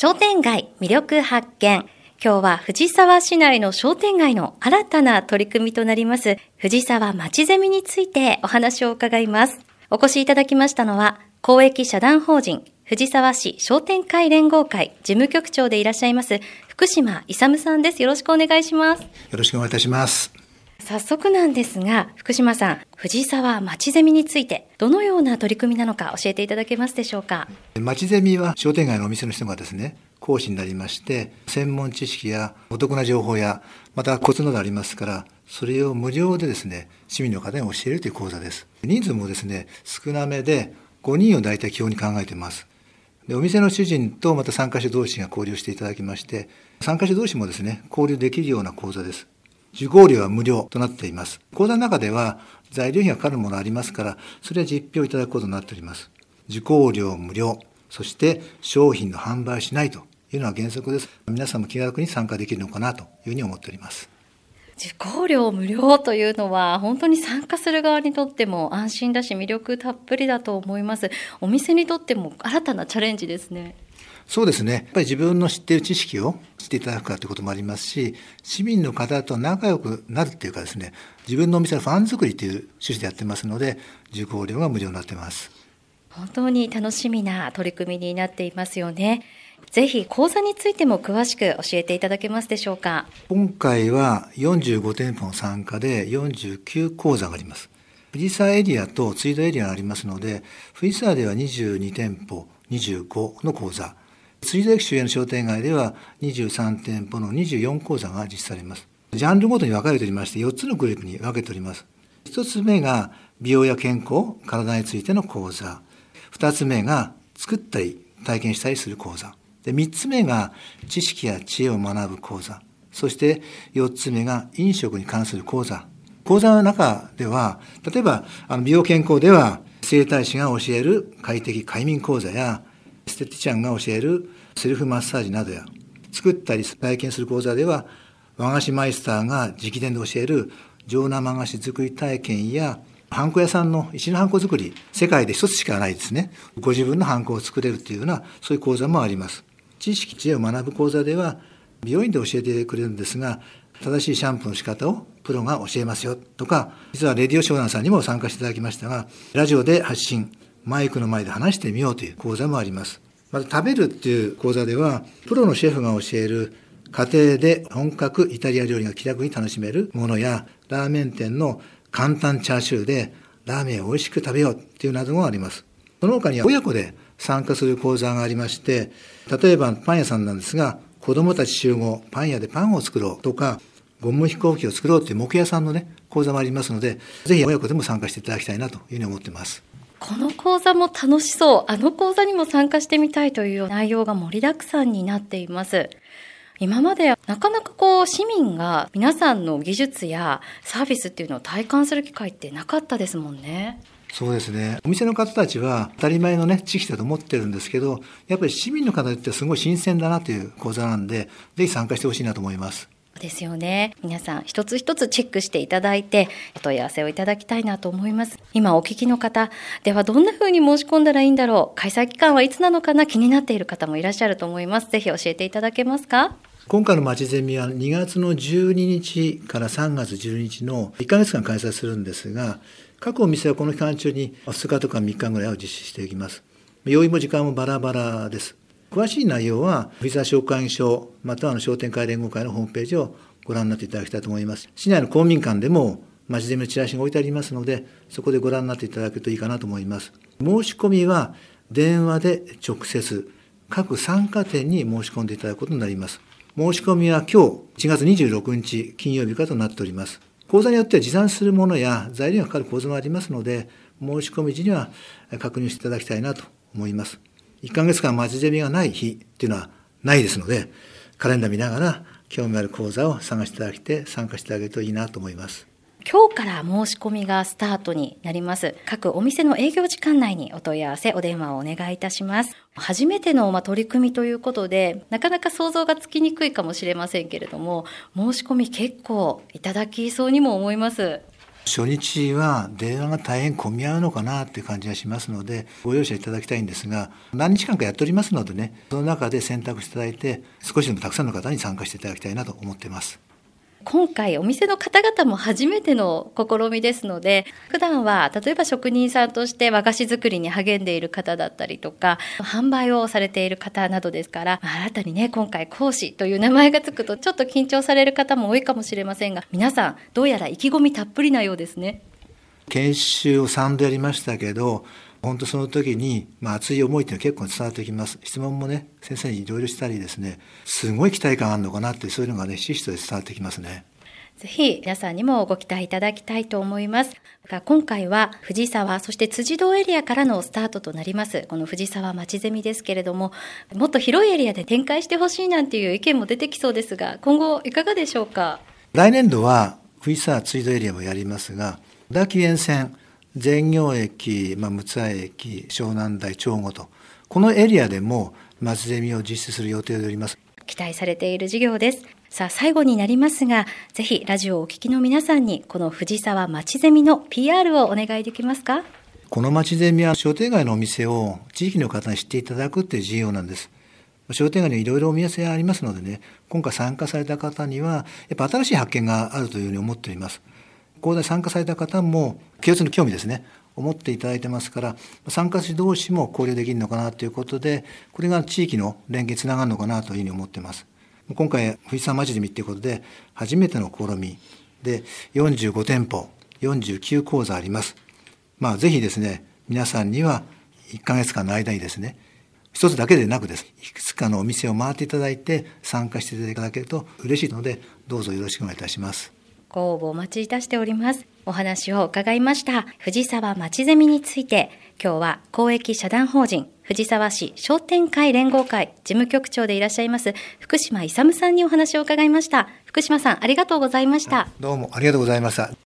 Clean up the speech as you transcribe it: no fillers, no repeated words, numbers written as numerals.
商店街魅力発見。今日は藤沢市内の商店街の新たな取り組みとなります藤沢まちゼミについてお話を伺います。お越しいただきましたのは公益社団法人藤沢市商店会連合会事務局長でいらっしゃいます福島勇さんです。よろしくお願いします。 よろしくお願いいたします。 早速なんですが、福島さん、藤沢まちゼミについてどのような取り組みなのか教えていただけますでしょうか。 まちゼミは商店街のお店の人がですね、講師になりまして専門知識やお得な情報やまたコツなどありますから、それを無料でですね市民の方に教えるという講座です。人数もですね少なめで5人を大体基本に考えています。でお店の主人とまた参加者同士が交流していただきまして、参加者同士もですね交流できるような講座です。受講料は無料となっています。講座の中では材料費がかかるものありますから、それは実費をいただくことになっております。受講料無料、そして商品の販売をしないというのは原則です。皆さんも気軽に参加できるのかなというふうに思っております。 受講料無料というのは本当に参加する側にとっても安心だし魅力たっぷりだと思います。お店にとっても新たなチャレンジですね。 そうですね。やっぱり自分の知っている知識を知っていただくかということもありますし、市民の方と仲良くなるっていうかですね、自分のお店のファン作りという趣旨でやってますので、受講料が無料になっています。 本当に楽しみな取り組みになっていますよね。ぜひ講座についても詳しく教えていただけますでしょうか。 今回は45店舗の参加で49講座があります。藤沢エリアと追悼エリアがありますので、藤沢では22店舗25の講座、追悼駅周辺の商店街では23店舗の24講座が実施されます。ジャンルごとに分かれておりまして、4つのグループに分けております。1つ目が美容や健康、体についての講座。2つ目が作ったり体験したりする講座。で、3つ目が知識や知恵を学ぶ講座。そして4つ目が飲食に関する講座。講座の中では、例えば美容健康では整体師が教える快適快眠講座や、エステティシャンが教えるセルフマッサージなどや、作ったり体験する講座では和菓子マイスターが直伝で教える上生菓子作り体験や、ハンコ屋さんの石のハンコ作り、世界で一つしかないですね。ご自分のハンコを作れるというような、そういう講座もあります。知識、知恵を学ぶ講座では、美容院で教えてくれるんですが、正しいシャンプーの仕方をプロが教えますよとか、実はレディオ湘南さんにも参加していただきましたが、ラジオで発信、マイクの前で話してみようという講座もあります。また食べるっていう講座では、プロのシェフが教える家庭で本格イタリア料理が気楽に楽しめるものや、ラーメン店の簡単チャーシューでラーメンを美味しく食べようっていうなどもあります。その他には親子で参加する講座がありまして、例えばパン屋さんなんですが、子どもたち集合、パン屋でパンを作ろうとか、ゴム飛行機を作ろうという木屋さんのね、講座もありますので、ぜひ親子でも参加していただきたいなというふうに思っています。 この講座も楽しそう。あの講座にも参加してみたいという内容が盛りだくさんになっています。今までなかなか市民が皆さんの技術やサービスっていうのを体感する機会ってなかったですもんね。 そうですね。お店の方たちは当たり前のね、知識だと思ってるんですけど、やっぱり市民の方にとってはすごい新鮮だなという講座なんで、ぜひ参加してほしいなと思います。 ですよね。皆さん一つ一つチェックしていただいてお問い合わせをいただきたいなと思います。今お聞きの方ではどんな風に申し込んだらいいんだろう、開催期間はいつなのかな、気になっている方もいらっしゃると思います。ぜひ教えていただけますか。 今回のまちゼミは2月の12日から3月12日の1ヶ月間開催するんですが、各お店はこの期間中に2日とか3日ぐらいを実施していきます。用意も時間もバラバラです。詳しい内容は藤沢商会議所または商店会連合会のホームページをご覧になっていただきたいと思います。市内の公民館でもまちゼミのチラシが置いてありますので、そこでご覧になっていただけるといいかなと思います。申し込みは電話で直接各参加店に申し込んでいただくことになります。申し込みは今日1月26日金曜日からとなっております。講座によっては持参するものや材料がかかる講座もありますので、申し込み時には確認していただきたいなと思います。1ヶ月間まちゼミがない日っていうのはないですので、カレンダー見ながら興味ある講座を探していただいて参加していただけるといいなと思います。 今日から申し込みがスタートになります。各お店の営業時間内にお問い合わせ、お電話をお願いいたします。初めての取り組みということで、なかなか想像がつきにくいかもしれませんけれども、申し込み結構いただきそうにも思います。 初日は電話が大変混み合うのかなという感じがしますので、ご容赦いただきたいんですが、何日間かやっておりますのでね、その中で選択していただいて、少しでもたくさんの方に参加していただきたいなと思っています。 今回お店の方々も初めての試みですので、普段は例えば職人さんとして和菓子作りに励んでいる方だったりとか、販売をされている方などですから、新たにね、今回講師という名前がつくとちょっと緊張される方も多いかもしれませんが、皆さんどうやら意気込みたっぷりなようですね。 研修を3度やりましたけど、本当その時に、熱い思いというのは結構伝わってきます。質問もね、先生にいろいろしたりですね、すごい期待感あるのかなって、そういうのがね、ひしひしと伝わってきますね。 ぜひ皆さんにもご期待いただきたいと思います。今回は藤沢、そして辻堂エリアからのスタートとなります。この藤沢まちゼミですけれども、もっと広いエリアで展開してほしいなんていう意見も出てきそうですが、今後いかがでしょうか。 来年度は藤沢辻堂エリアもやりますが、小田急沿線、善行駅、陸奥駅、湘南台、長後と、このエリアでもまちゼミを実施する予定でおります。 期待されている事業です。さあ、最後になりますが、ぜひラジオをお聞きの皆さんにこの藤沢まちゼミの PR をお願いできますか。 このまちゼミは商店街のお店を地域の方に知っていただくという事業なんです。商店街にいろいろお店ありますのでね、今回参加された方にはやっぱ新しい発見があるというふうに思っております。講座に参加された方も共通の興味ですね、思っていただいてますから、参加者同士も交流できるのかなということで、これが地域の連携につながるのかなというふうに思っています。今回藤沢まちゼミということで初めての試みで、45店舗49講座あります。ぜひですね、皆さんには1ヶ月間の間にですね、一つだけでなくです、いくつかのお店を回っていただいて参加していただけると嬉しいので、どうぞよろしくお願いいたします。 ご応募お待ちいたしております。お話を伺いました藤沢まちゼミについて、今日は公益社団法人藤沢市商店会連合会事務局長でいらっしゃいます福島勇さんにお話を伺いました。福島さん、ありがとうございました。 どうもありがとうございました。